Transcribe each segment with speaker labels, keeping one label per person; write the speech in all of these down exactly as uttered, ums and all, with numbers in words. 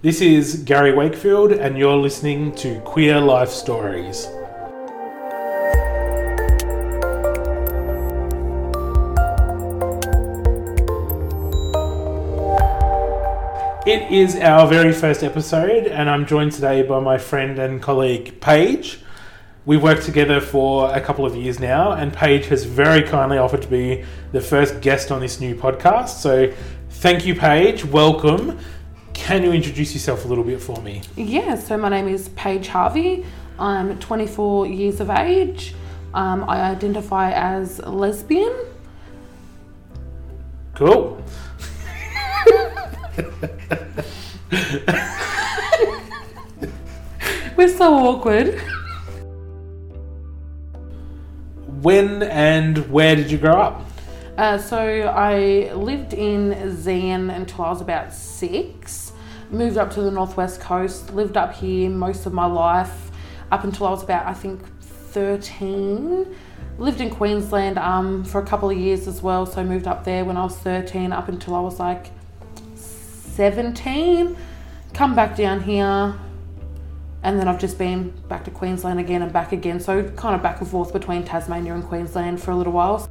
Speaker 1: This is Gary Wakefield, and you're listening to Queer Life Stories. It is our very first episode, and I'm joined today by my friend and colleague Paige. We've worked together for a couple of years now, and Paige has very kindly offered to be the first guest on this new podcast. So thank you, Paige. Welcome. Can you introduce yourself a little bit for me?
Speaker 2: Yeah, so my name is Paige Harvey. I'm twenty-four years of age. Um, I identify as lesbian.
Speaker 1: Cool.
Speaker 2: We're so awkward.
Speaker 1: When and where did you grow up?
Speaker 2: Uh, so I lived in Zen until I was about six. Moved up to the northwest coast. Lived up here most of my life up until I was about, I think, thirteen. Lived in Queensland um, for a couple of years as well. So I moved up there when I was thirteen up until I was like seventeen. Come back down here. And then I've just been back to Queensland again and back again. So kind of back and forth between Tasmania and Queensland for a little while.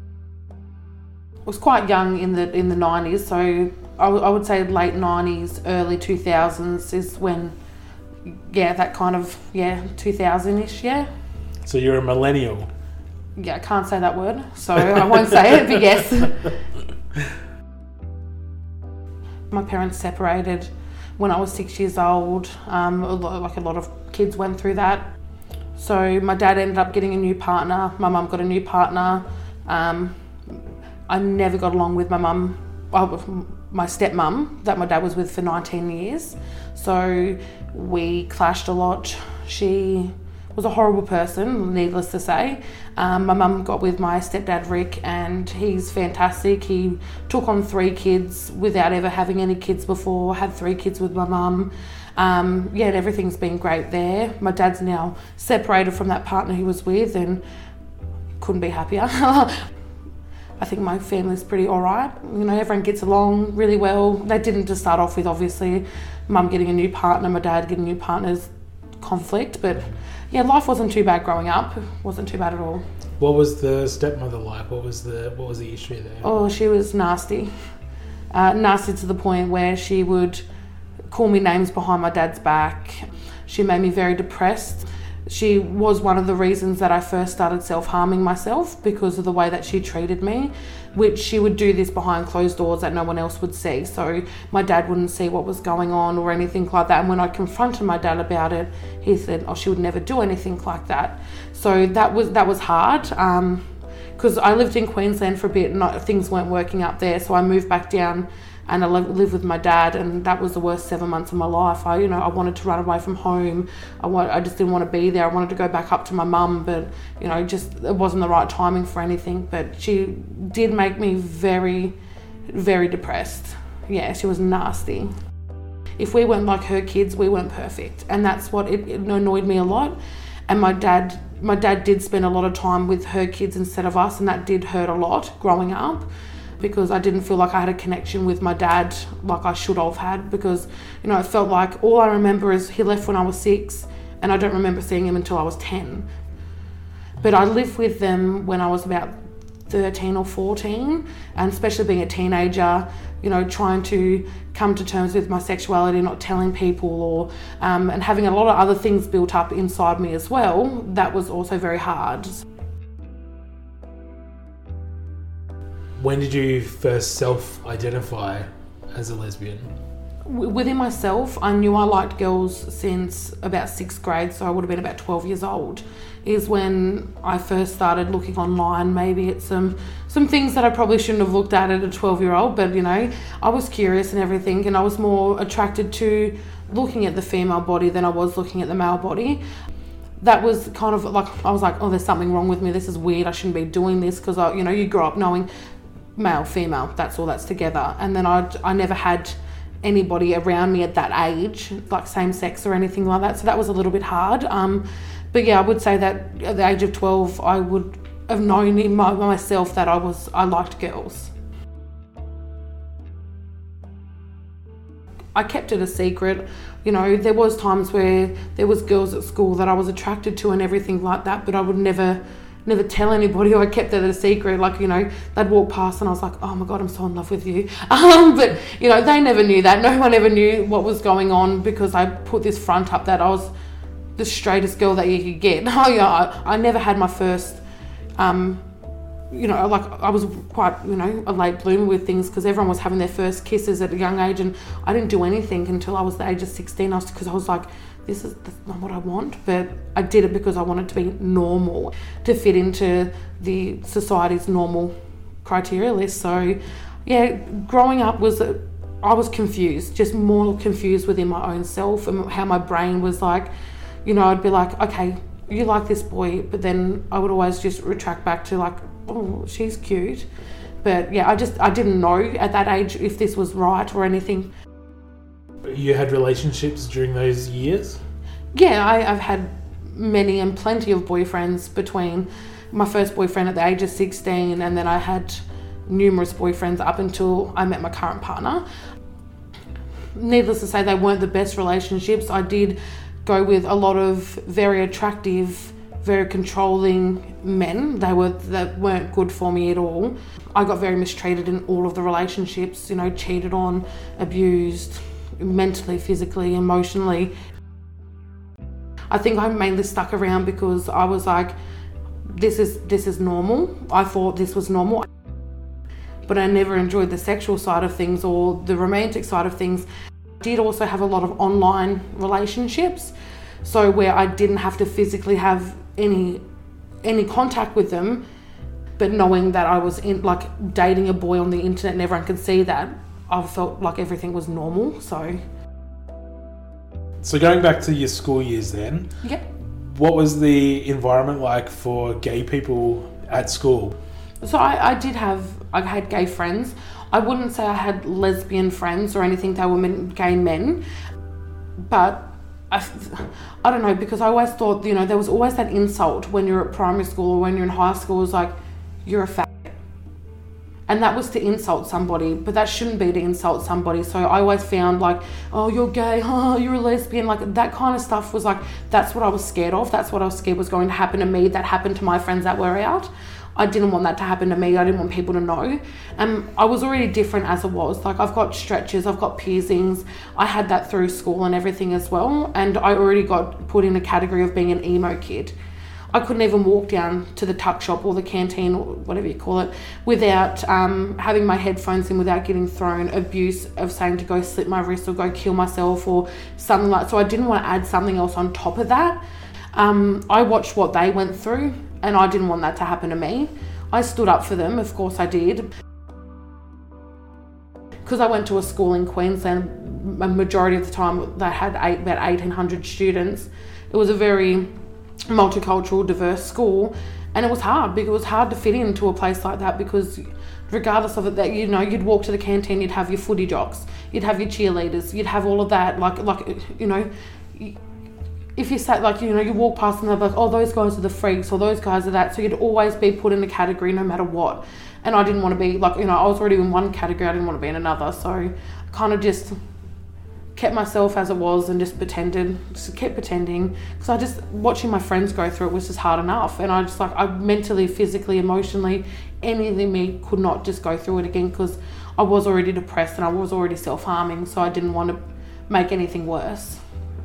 Speaker 2: I was quite young in the in the nineties, so I, w- I would say late nineties, early two thousands is when, yeah, that kind of, yeah, two thousand-ish, yeah.
Speaker 1: So you're a millennial?
Speaker 2: Yeah, I can't say that word, so I won't say it, but yes. My parents separated when I was six years old. Um, a lot, like a lot of kids went through that. So my dad ended up getting a new partner. My mum got a new partner. Um, I never got along with my mum, well, my stepmum that my dad was with for nineteen years. So we clashed a lot. She was a horrible person, needless to say. Um, my mum got with my stepdad Rick, and he's fantastic. He took on three kids without ever having any kids before, had three kids with my mum. Um, yeah, and everything's been great there. My dad's now separated from that partner he was with and couldn't be happier. I think my family's pretty alright. You know, everyone gets along really well. They didn't just start off with, obviously, mum getting a new partner, my dad getting a new partner's conflict, but yeah, life wasn't too bad growing up. It wasn't too bad at all.
Speaker 1: What was the stepmother like? What was the what was the issue there?
Speaker 2: Oh, she was nasty. Uh, nasty to the point where she would call me names behind my dad's back. She made me very depressed. She was one of the reasons that I first started self-harming myself, because of the way that she treated me, which she would do this behind closed doors that no one else would see. So my dad wouldn't see what was going on or anything like that. And when I confronted my dad about it, he said, oh, she would never do anything like that. So that was that was hard. Um, because I lived in Queensland for a bit and not, things weren't working up there. So I moved back down and I lived with my dad, and that was the worst seven months of my life. I, you know, I wanted to run away from home. I want, I just didn't want to be there. I wanted to go back up to my mum, but, you know, just it wasn't the right timing for anything. But she did make me very, very depressed. Yeah, she was nasty. If we weren't like her kids, we weren't perfect, and that's what it, it annoyed me a lot. And my dad, my dad did spend a lot of time with her kids instead of us, and that did hurt a lot growing up, because I didn't feel like I had a connection with my dad like I should have had, because, you know, it felt like all I remember is he left when I was six, and I don't remember seeing him until I was ten. But I lived with them when I was about thirteen or fourteen, and especially being a teenager, you know, trying to come to terms with my sexuality, not telling people, or um, and having a lot of other things built up inside me as well, that was also very hard.
Speaker 1: When did you first self-identify as a lesbian?
Speaker 2: Within myself, I knew I liked girls since about sixth grade, so I would have been about twelve years old, is when I first started looking online, maybe at some some things that I probably shouldn't have looked at at a twelve-year-old, but, you know, I was curious and everything, and I was more attracted to looking at the female body than I was looking at the male body. That was kind of like, I was like, oh, there's something wrong with me, this is weird, I shouldn't be doing this, because, I, you know, you grow up knowing male, female, that's all that's together. And then I I never had anybody around me at that age, like same sex or anything like that. So that was a little bit hard. Um, but yeah, I would say that at the age of twelve, I would have known in my, myself that I was I liked girls. I kept it a secret. You know, there was times where there was girls at school that I was attracted to and everything like that, but I would never never tell anybody, or I kept it a secret. Like, you know, they'd walk past and I was like, oh my God, I'm so in love with you. Um, but, you know, they never knew that. No one ever knew what was going on because I put this front up that I was the straightest girl that you could get. Oh, yeah, I, I never had my first, um, you know, like I was quite, you know, a late bloomer with things because everyone was having their first kisses at a young age, and I didn't do anything until I was the age of sixteen. I was, because I was like, this is that's not what I want, but I did it because I wanted to be normal, to fit into the society's normal criteria list. So, yeah, growing up was, a, I was confused, just more confused within my own self and how my brain was like, you know, I'd be like, okay, you like this boy, but then I would always just retract back to like, oh, she's cute. But yeah, I just, I didn't know at that age if this was right or anything.
Speaker 1: You had relationships during those years?
Speaker 2: Yeah, I, I've had many and plenty of boyfriends between my first boyfriend at the age of sixteen, and then I had numerous boyfriends up until I met my current partner. Needless to say, they weren't the best relationships. I did go with a lot of very attractive, very controlling men. They were that weren't good for me at all. I got very mistreated in all of the relationships, you know, cheated on, abused, mentally, physically, emotionally. I think I mainly stuck around because I was like, this is this is normal. I thought this was normal. But I never enjoyed the sexual side of things or the romantic side of things. I did also have a lot of online relationships, so where I didn't have to physically have any any contact with them, but knowing that I was in like dating a boy on the internet and everyone could see that, I felt like everything was normal. So
Speaker 1: So going back to your school years then,
Speaker 2: yeah.
Speaker 1: What was the environment like for gay people at school?
Speaker 2: So I, I did have, I had gay friends. I wouldn't say I had lesbian friends or anything. They were men, gay men. But I, I don't know, because I always thought, you know, there was always that insult when you're at primary school or when you're in high school. It was like, you're a fag. And that was to insult somebody, but that shouldn't be to insult somebody. So I always found like, oh, you're gay, oh, you're a lesbian. Like that kind of stuff was like, that's what I was scared of. That's what I was scared was going to happen to me. That happened to my friends that were out. I didn't want that to happen to me. I didn't want people to know. And I was already different as it was. Like I've got stretches, I've got piercings. I had that through school and everything as well. And I already got put in a category of being an emo kid. I couldn't even walk down to the tuck shop or the canteen or whatever you call it without um, having my headphones in, without getting thrown abuse of saying to go slit my wrist or go kill myself or something like that. So I didn't want to add something else on top of that. Um, I watched what they went through and I didn't want that to happen to me. I stood up for them, of course I did. Because I went to a school in Queensland, a majority of the time they had eight, about eighteen hundred students. It was a very multicultural, diverse school, and it was hard because it was hard to fit into a place like that, because regardless of it, that, you know, you'd walk to the canteen, you'd have your footy jocks, you'd have your cheerleaders, you'd have all of that, like, like you know, if you sat, like, you know, you walk past and they're like, oh, those guys are the freaks, or those guys are that, so you'd always be put in a category no matter what. And I didn't want to be, like, you know, I was already in one category, I didn't want to be in another, so I kind of just kept myself as it was and just pretended, just kept pretending, because I just, watching my friends go through it was just hard enough, and I just, like, I mentally, physically, emotionally, anything in me could not just go through it again, because I was already depressed and I was already self-harming, so I didn't want to make anything worse.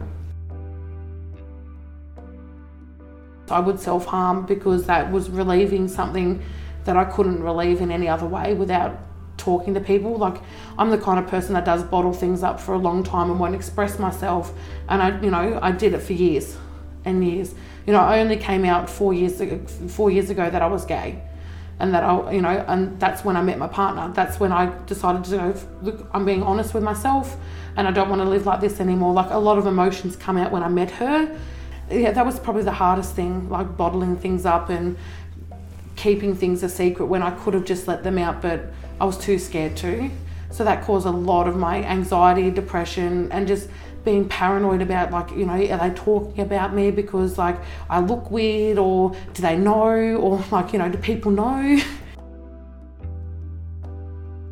Speaker 2: I would self-harm because that was relieving something that I couldn't relieve in any other way without talking to people. Like, I'm the kind of person that does bottle things up for a long time and won't express myself, and I, you know, I did it for years and years. You know, I only came out four years ago, four years ago that I was gay, and that I, you know, and that's when I met my partner. That's when I decided to go, look, I'm being honest with myself, and I don't want to live like this anymore. Like, a lot of emotions come out when I met her. Yeah, that was probably the hardest thing, like bottling things up and keeping things a secret when I could have just let them out, but I was too scared to. So that caused a lot of my anxiety, depression, and just being paranoid about, like, you know, are they talking about me because, like, I look weird, or do they know, or, like, you know, do people know?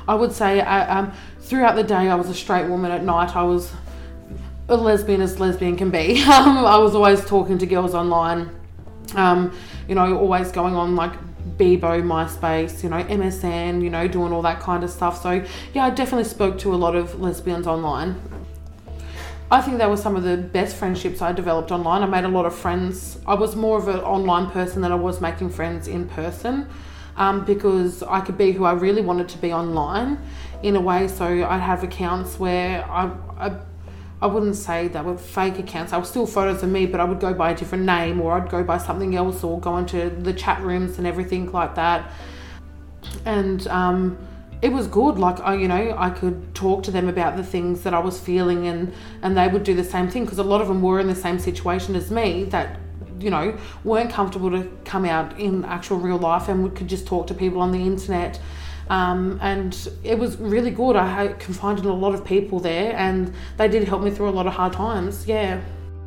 Speaker 2: I would say I, um, throughout the day I was a straight woman. At night I was a lesbian as lesbian can be. um, I was always talking to girls online, um, you know, always going on like Bebo, MySpace, you know, M S N, you know, doing all that kind of stuff. So yeah, I definitely spoke to a lot of lesbians online. I think that was some of the best friendships I developed online. I made a lot of friends. I was more of an online person than I was making friends in person, um, because I could be who I really wanted to be online in a way. So I'd have accounts where I, I, I wouldn't say they were fake accounts. I was still photos of me, but I would go by a different name, or I'd go by something else, or go into the chat rooms and everything like that. And um, it was good. Like, I, you know, I could talk to them about the things that I was feeling, and, and they would do the same thing, because a lot of them were in the same situation as me, that, you know, weren't comfortable to come out in actual real life and could just talk to people on the internet. Um, and it was really good. I confided in a lot of people there, and they did help me through a lot of hard times. Yeah.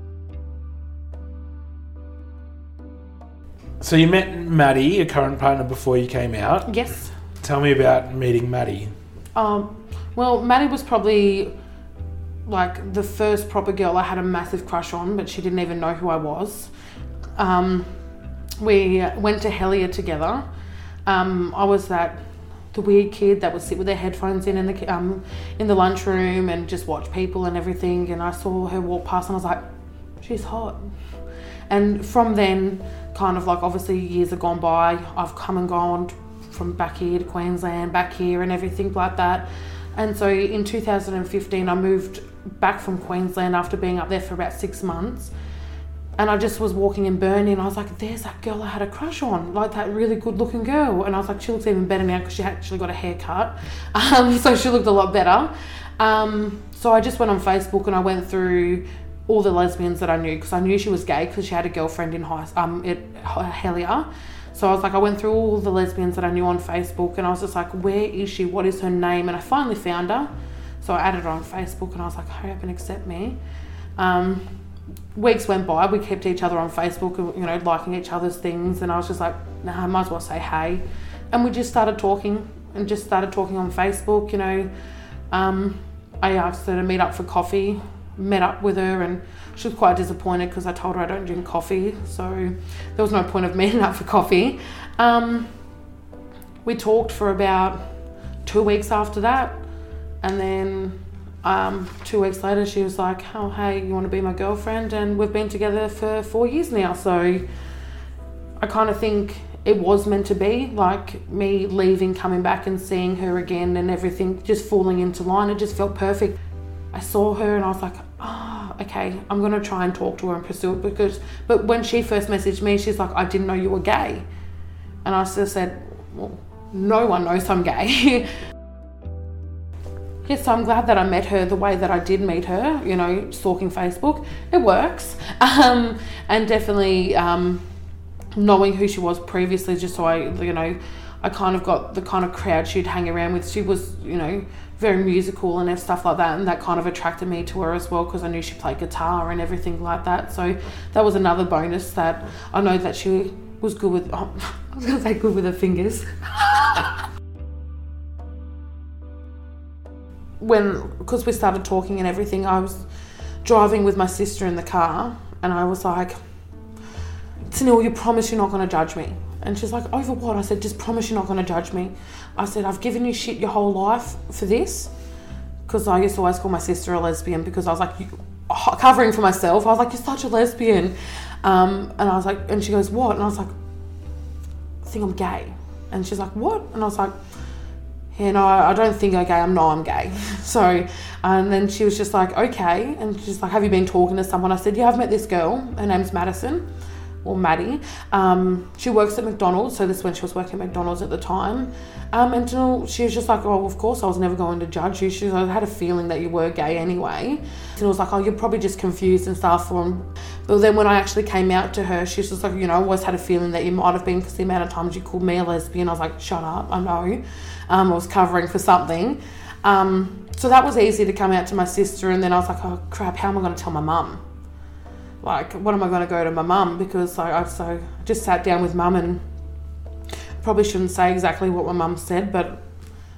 Speaker 1: So you met Maddie, your current partner, before you came out.
Speaker 2: Yes.
Speaker 1: Tell me about meeting Maddie.
Speaker 2: Um, well, Maddie was probably like the first proper girl I had a massive crush on, but she didn't even know who I was. Um, we went to Helia together. Um, I was that the weird kid that would sit with their headphones in in the um in the lunchroom and just watch people and everything. And I saw her walk past, and I was like, she's hot. And from then, kind of like, obviously years have gone by. I've come and gone from back here to Queensland, back here, and everything like that. And so in two thousand fifteen, I moved back from Queensland after being up there for about six months. And I just was walking in Burnie, and I was like, there's that girl I had a crush on, like that really good looking girl. And I was like, she looks even better now, because she actually got a haircut. Um, so she looked a lot better. Um, so I just went on Facebook, and I went through all the lesbians that I knew, because I knew she was gay, because she had a girlfriend in high, um, at Helia. So I was like, I went through all the lesbians that I knew on Facebook, and I was just like, where is she? What is her name? And I finally found her. So I added her on Facebook, and I was like, hurry up and accept me. Um, weeks went by, we kept each other on Facebook, you know, liking each other's things, and I was just like, nah, I might as well say hey. And we just started talking, and just started talking on Facebook, you know. Um, I asked her to meet up for coffee, met up with her, and she was quite disappointed, because I told her I don't drink coffee, so there was no point of meeting up for coffee. Um, we talked for about two weeks after that, and then um, two weeks later she was like, oh hey, you want to be my girlfriend? And we've been together for four years now. So I kind of think it was meant to be, like me leaving, coming back and seeing her again, and everything just falling into line. It just felt perfect. I saw her and I was like, oh, okay, I'm going to try and talk to her and pursue it, because, but when she first messaged me, she's like, I didn't know you were gay. And I just said, well, no one knows I'm gay. Yes, so I'm glad that I met her the way that I did meet her, you know, stalking Facebook. It works. Um, and definitely um, knowing who she was previously, just so I, you know, I kind of got the kind of crowd she'd hang around with. She was, you know, very musical and stuff like that, and that kind of attracted me to her as well, because I knew she played guitar and everything like that. So that was another bonus, that I know that she was good with, oh, I was going to say good with her fingers. When, because we started talking and everything, I was driving with my sister in the car, and I was like, Tanil, you promise you're not going to judge me? And she's like, over what? I said, just promise you're not going to judge me. I said, I've given you shit your whole life for this. Because I used to always call my sister a lesbian, because I was like, you, covering for myself, I was like, you're such a lesbian. Um, and I was like, and she goes, what? And I was like, I think I'm gay. And she's like, what? And I was like, yeah, no, I don't think I'm gay. I'm no, I'm gay. So, and then she was just like, okay. And she's like, have you been talking to someone? I said, yeah, I've met this girl. Her name's Madison. Or Maddie. Um, she works at McDonald's, so this is when she was working at McDonald's at the time. Um, and she was just like, oh, of course I was never going to judge you. She was, I had a feeling that you were gay anyway. And I was like, oh, you're probably just confused and stuff. Um, but then when I actually came out to her, she was just like, you know, I always had a feeling that you might have been, because the amount of times you called me a lesbian, I was like, shut up, I know. Um, I was covering for something. Um, so that was easy to come out to my sister, and then I was like, oh crap, how am I going to tell my mum? Like, what am I going to go to my mum? Because like, I so just sat down with mum, and probably shouldn't say exactly what my mum said, but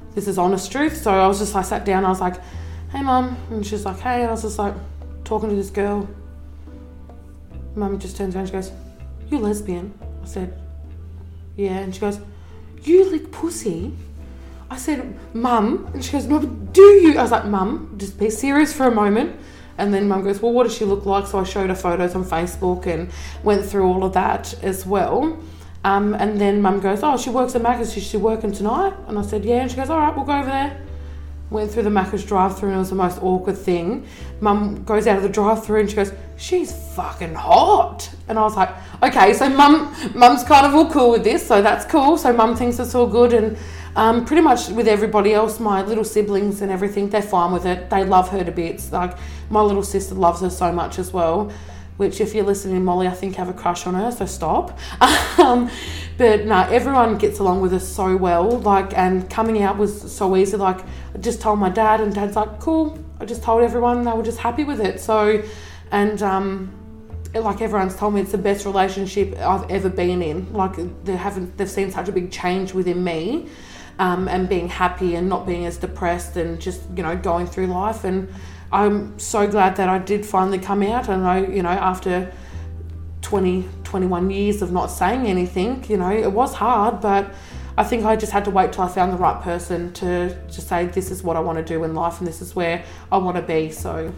Speaker 2: this is honest truth. So I was just, I sat down, I was like, hey mum, and she's like, hey, and I was just like talking to this girl. Mum just turns around and she goes, you're lesbian? I said, yeah. And she goes, you lick pussy? I said, mum. And she goes, no, but do you? I was like, mum, just be serious for a moment. And then mum goes, well, what does she look like? So I showed her photos on Facebook and went through all of that as well. Um, and then mum goes, oh, she works at Macca's, is she working tonight? And I said, yeah. And she goes, all right, we'll go over there. Went through the Macca's drive-through and it was the most awkward thing. Mum goes out of the drive-through and she goes, she's fucking hot. And I was like, okay, so mum, mum's kind of all cool with this, so that's cool. So mum thinks it's all good. And um, pretty much with everybody else, my little siblings and everything, they're fine with it. They love her to bits. Like, my little sister loves her so much as well, which if you're listening, Molly, I think have a crush on her, so stop. um, but no, everyone gets along with us so well, like, and coming out was so easy. Like, I just told my dad and dad's like, cool. I just told everyone, they were just happy with it. So, and um, like everyone's told me, it's the best relationship I've ever been in. Like, they haven't, they've seen such a big change within me, um, and being happy and not being as depressed and just, you know, going through life. And I'm so glad that I did finally come out. And I, you know, after twenty, twenty-one years of not saying anything, you know, it was hard, but I think I just had to wait till I found the right person to just say, this is what I want to do in life and this is where I want to be. So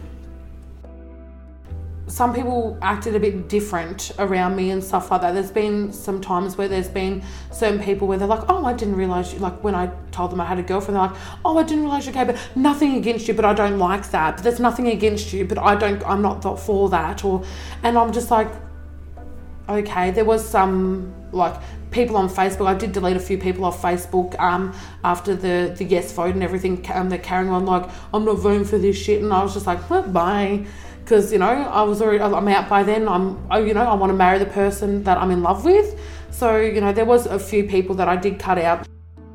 Speaker 2: some people acted a bit different around me and stuff like that. There's been some times where there's been certain people where they're like, oh, I didn't realise you, like when I told them I had a girlfriend, they're like, oh, I didn't realise you're gay, but nothing against you, but I don't like that. But there's nothing against you, but I don't, I'm not for that. Or, and I'm just like, okay, there was some like people on Facebook. I did delete a few people off Facebook um, after the, the yes vote and everything. Um, they're carrying on like, I'm not voting for this shit. And I was just like, well, bye. Because, you know, I was already, I'm out by then. I'm, I, you know, I want to marry the person that I'm in love with. So, you know, there was a few people that I did cut out.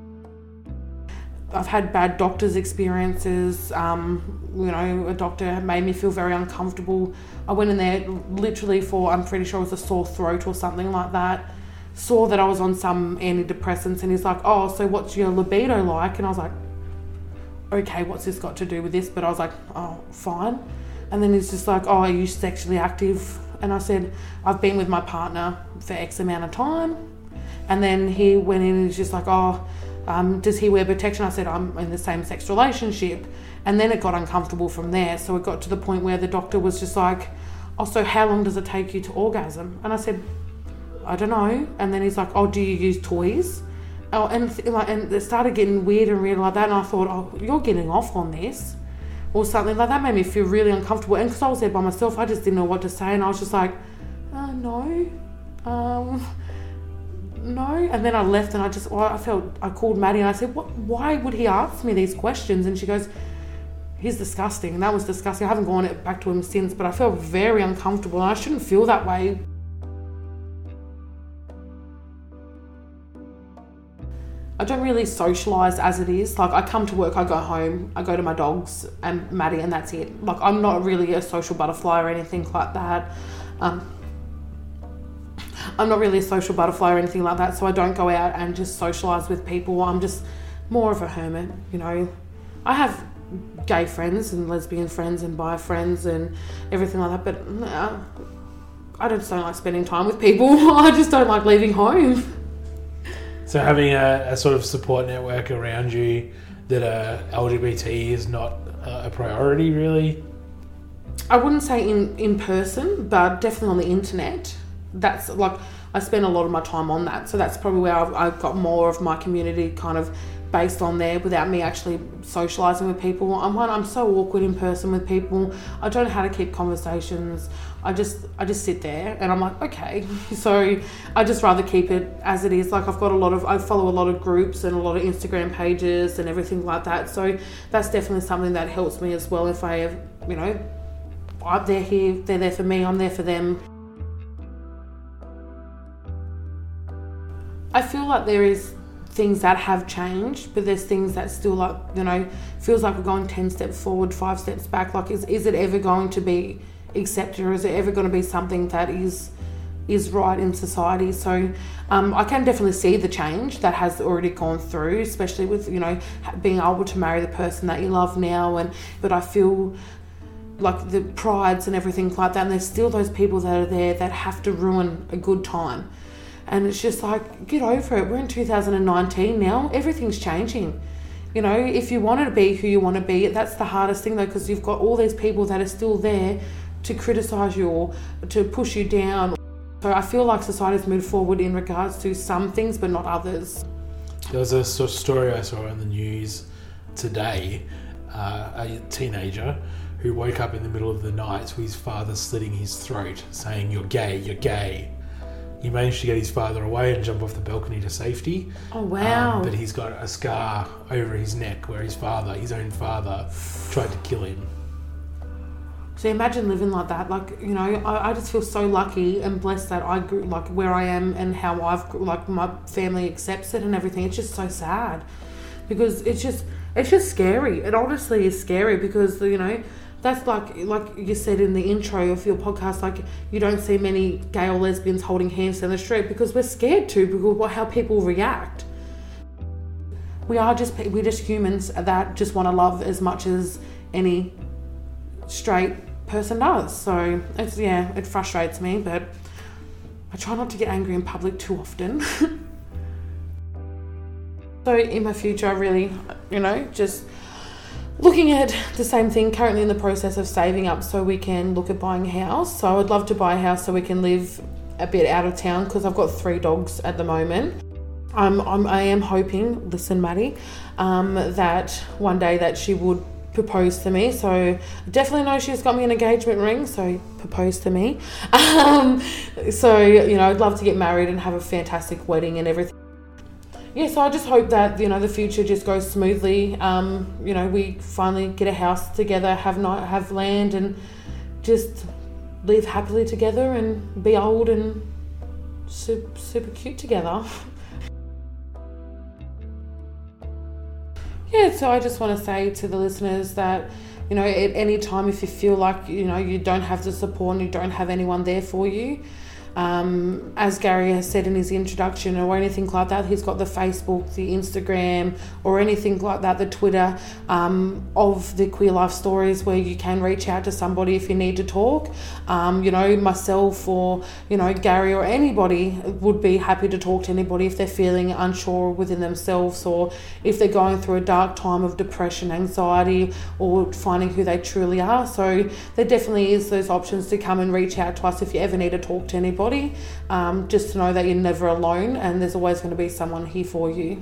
Speaker 2: I've had bad doctor's experiences. Um, you know, a doctor made me feel very uncomfortable. I went in there literally for, I'm pretty sure it was a sore throat or something like that. Saw that I was on some antidepressants and he's like, oh, so what's your libido like? And I was like, okay, what's this got to do with this? But I was like, oh, fine. And then he's just like, oh, are you sexually active? And I said, I've been with my partner for X amount of time. And then he went in and he's just like, oh, um, does he wear protection? I said, I'm in the same sex relationship. And then it got uncomfortable from there. So it got to the point where the doctor was just like, oh, so how long does it take you to orgasm? And I said, I don't know. And then he's like, oh, do you use toys? Oh, and, like, and it started getting weird and weird like that. And I thought, oh, you're getting off on this. Or something like that. Made me feel really uncomfortable. And because I was there by myself, I just didn't know what to say. And I was just like, uh, no, um, no. And then I left and I just, well, I felt, I called Maddie and I said, what, why would he ask me these questions? And she goes, he's disgusting. And that was disgusting. I haven't gone back to him since, but I felt very uncomfortable and I shouldn't feel that way. I don't really socialise as it is. Like, I come to work, I go home, I go to my dogs and Maddie, and that's it. Like, I'm not really a social butterfly or anything like that. Um, I'm not really a social butterfly or anything like that, so I don't go out and just socialise with people. I'm just more of a hermit, you know. I have gay friends and lesbian friends and bi friends and everything like that, but uh, I just don't like spending time with people. I just don't like leaving home.
Speaker 1: So having a, a sort of support network around you that are L G B T is not a priority, really?
Speaker 2: I wouldn't say in, in person, but definitely on the internet. That's like, I spend a lot of my time on that. So that's probably where I've, I've got more of my community kind of based on there without me actually socialising with people. I'm one, I'm so awkward in person with people. I don't know how to keep conversations. I just I just sit there and I'm like, okay. So I just rather keep it as it is. Like, I've got a lot of, I follow a lot of groups and a lot of Instagram pages and everything like that. So that's definitely something that helps me as well. If I have, you know, I'm they're here, they're there for me, I'm there for them. I feel like there is things that have changed, but there's things that still, like, you know, feels like we're going ten steps forward, five steps back. Like, is, is it ever going to be accepted, or is it ever going to be something that is is right in society. So um, I can definitely see the change that has already gone through, especially with, you know, being able to marry the person that you love now. And but I feel like the prides and everything like that, and there's still those people that are there that have to ruin a good time. And it's just like, get over it. We're in two thousand nineteen now. Everything's changing. You know, if you want to be who you want to be, that's the hardest thing though, because you've got all these people that are still there to criticise you or to push you down. So I feel like society's moved forward in regards to some things, but not others.
Speaker 1: There was a sort of story I saw on the news today, uh, a teenager who woke up in the middle of the night to his father slitting his throat, saying, "You're gay, you're gay." He managed to get his father away and jump off the balcony to safety.
Speaker 2: Oh, wow.
Speaker 1: Um, but he's got a scar over his neck where his father, his own father, tried to kill him.
Speaker 2: So imagine living like that. Like, you know, I, I just feel so lucky and blessed that I grew, like, where I am and how I've, like, my family accepts it and everything. It's just so sad because it's just, it's just scary. It honestly is scary because, you know, that's like, like you said in the intro of your podcast, like, you don't see many gay or lesbians holding hands down the street because we're scared to, because of how people react. We are just, we're just humans that just want to love as much as any straight person does. So it's, yeah, it frustrates me, but I try not to get angry in public too often. So in my future, I really, you know, just looking at the same thing, currently in the process of saving up so we can look at buying a house. So I would love to buy a house so we can live a bit out of town because I've got three dogs at the moment. I'm, I'm, I am hoping, listen Maddie, um, that one day that she would propose to me. So I definitely know she's got me an engagement ring, so propose to me. Um, so, you know, I'd love to get married and have a fantastic wedding and everything. Yeah, so I just hope that, you know, the future just goes smoothly. Um, you know, we finally get a house together, have not have land, and just live happily together and be old and super, super cute together. Yeah, so I just want to say to the listeners that, you know, at any time if you feel like, you know, you don't have the support and you don't have anyone there for you, Um, as Gary has said in his introduction or anything like that, he's got the Facebook, the Instagram or anything like that, the Twitter um, of the Queer Life Stories, where you can reach out to somebody if you need to talk. Um, you know, myself or, you know, Gary or anybody would be happy to talk to anybody if they're feeling unsure within themselves or if they're going through a dark time of depression, anxiety or finding who they truly are. So there definitely is those options to come and reach out to us if you ever need to talk to anybody. Um, just to know that you're never alone and there's always going to be someone here for you.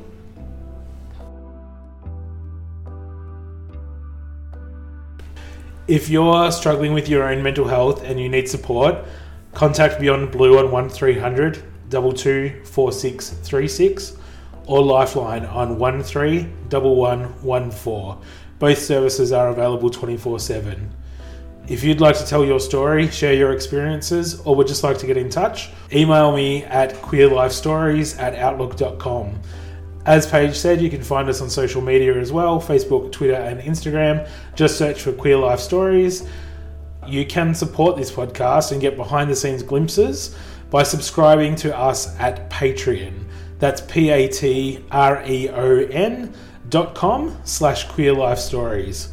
Speaker 1: If you're struggling with your own mental health and you need support, contact Beyond Blue on one three hundred, two two four six three six or Lifeline on one three one one one four. Both services are available twenty-four seven. If you'd like to tell your story, share your experiences, or would just like to get in touch, email me at queerlifestories at outlook dot com. As Paige said, you can find us on social media as well, Facebook, Twitter and Instagram. Just search for Queer Life Stories. You can support this podcast and get behind the scenes glimpses by subscribing to us at Patreon. That's P-A-T-R-E-O-N dot com slash Queer Life Stories.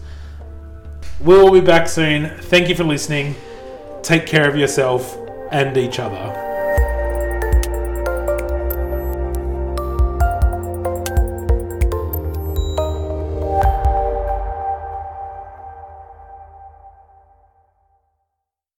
Speaker 1: We'll be back soon. Thank you for listening. Take care of yourself and each other.